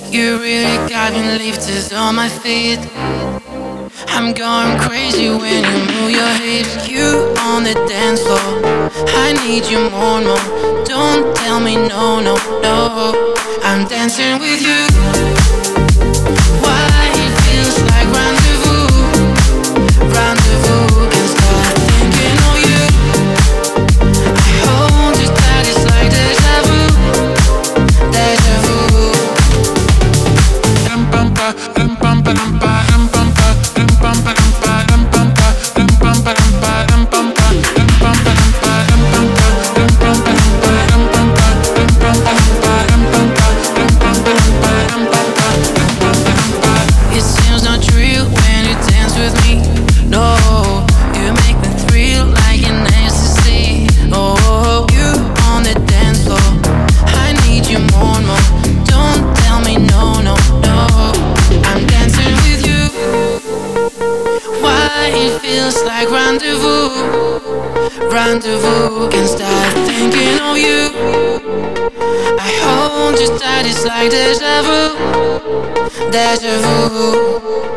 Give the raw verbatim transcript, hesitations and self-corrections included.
You really got me lifters on my feet. I'm going crazy when you move your hips. You on the dance floor, I need you more and more. Don't tell me no, no, no. I'm dancing with you. Why it feels like rendezvous, rendezvous. Can't stop thinking of you. I hold you tight, it's like deja vu, deja vu. It seems not real when you dance with me. No, you make me thrill like an ecstasy. Oh, you on the dance floor, I need you more and more. Don't tell me no, no, no. I'm dancing with you. Why it feels like rendezvous, rendezvous. Can't stop thinking of you. I hold you tight, it's like deja vu, deja vu.